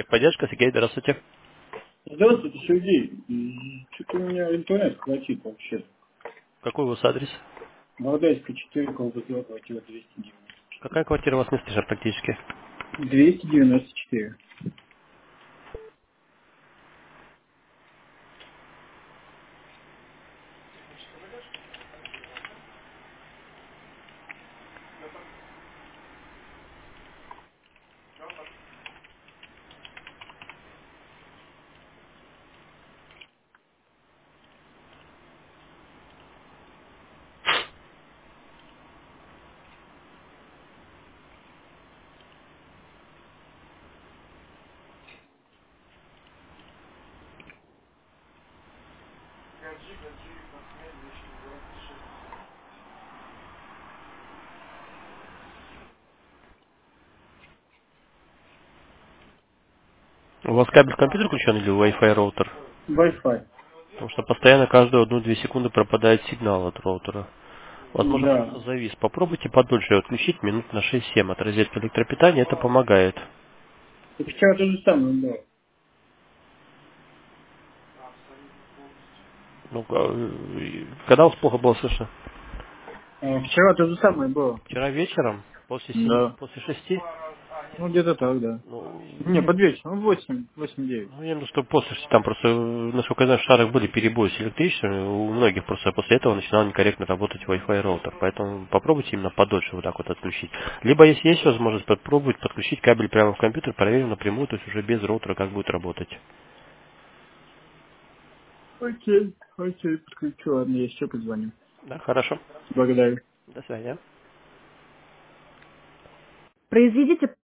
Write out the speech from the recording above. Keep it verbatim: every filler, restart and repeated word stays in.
Техподдержка, Сергей, здравствуйте. Здравствуйте, Сергей. М, Что-то у меня интернет хватит вообще. Какой у вас адрес? Молодайская четыре, Колбазова, квартира двести девяносто. Какая квартира у вас не слышно практически? двести девяносто четыре. У вас кабель в компьютер включен или Wi-Fi роутер? Wi-Fi. Потому что постоянно каждую одну-две секунды пропадает сигнал от роутера. Возможно, просто Да. завис. Попробуйте подольше отключить минут на шесть-семь от розетки электропитания, это помогает. И вчера то же самое было. Ну, э, когда у вас плохо было слышно? А, Вчера то же самое было. Вчера вечером, после семи, Да. после шести? Ну, где-то так, да. Ну, Не, под вечер. Ну, восемь, восемь, девять. Ну, я думаю, что после, что там просто, э, насколько я знаю, в Шарах были перебои с электричеством, у многих просто после этого начинал некорректно работать Wi-Fi роутер. Поэтому попробуйте именно подольше вот так вот отключить. Либо, если есть возможность, попробовать подключить кабель прямо в компьютер, проверим напрямую, то есть уже без роутера, как будет работать. Окей, окей, подключу. Ладно, я еще позвоню. Да, хорошо. Благодарю. До свидания. Произведите